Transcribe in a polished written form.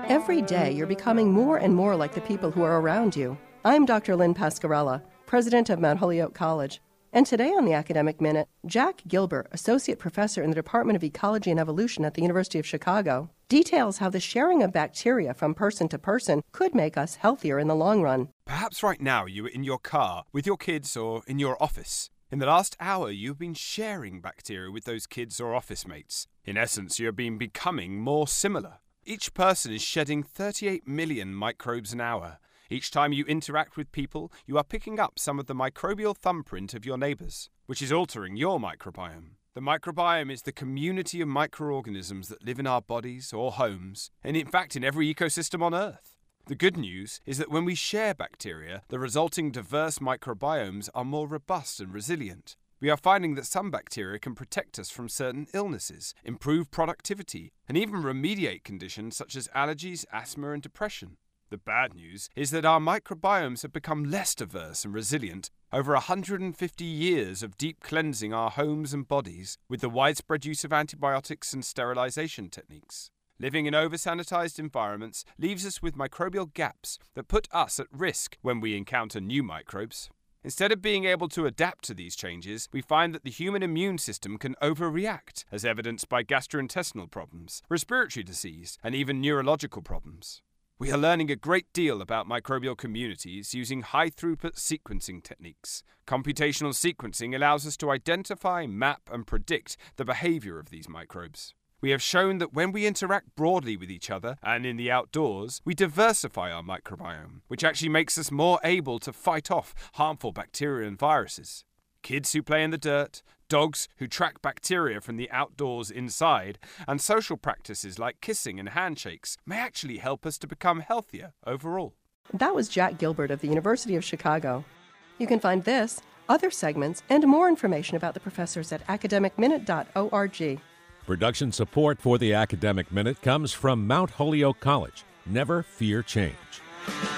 Every day, you're becoming more and more like the people who are around you. I'm Dr. Lynn Pascarella, president of Mount Holyoke College. And today on the Academic Minute, Jack Gilbert, associate professor in the Department of Ecology and Evolution at the University of Chicago, details how the sharing of bacteria from person to person could make us healthier in the long run. Perhaps right now you are in your car, with your kids, or in your office. In the last hour, you've been sharing bacteria with those kids or office mates. In essence, you have been becoming more similar. Each person is shedding 38 million microbes an hour. Each time you interact with people, you are picking up some of the microbial thumbprint of your neighbours, which is altering your microbiome. The microbiome is the community of microorganisms that live in our bodies or homes, and in fact in every ecosystem on Earth. The good news is that when we share bacteria, the resulting diverse microbiomes are more robust and resilient. We are finding that some bacteria can protect us from certain illnesses, improve productivity, and even remediate conditions such as allergies, asthma, and depression. The bad news is that our microbiomes have become less diverse and resilient over 150 years of deep cleansing our homes and bodies with the widespread use of antibiotics and sterilization techniques. Living in over-sanitized environments leaves us with microbial gaps that put us at risk when we encounter new microbes. Instead of being able to adapt to these changes, we find that the human immune system can overreact, as evidenced by gastrointestinal problems, respiratory disease, and even neurological problems. We are learning a great deal about microbial communities using high-throughput sequencing techniques. Computational sequencing allows us to identify, map, and predict the behavior of these microbes. We have shown that when we interact broadly with each other and in the outdoors, we diversify our microbiome, which actually makes us more able to fight off harmful bacteria and viruses. Kids who play in the dirt, dogs who track bacteria from the outdoors inside, and social practices like kissing and handshakes may actually help us to become healthier overall. That was Jack Gilbert of the University of Chicago. You can find this, other segments, and more information about the professors at academicminute.org. Production support for the Academic Minute comes from Mount Holyoke College. Never fear change.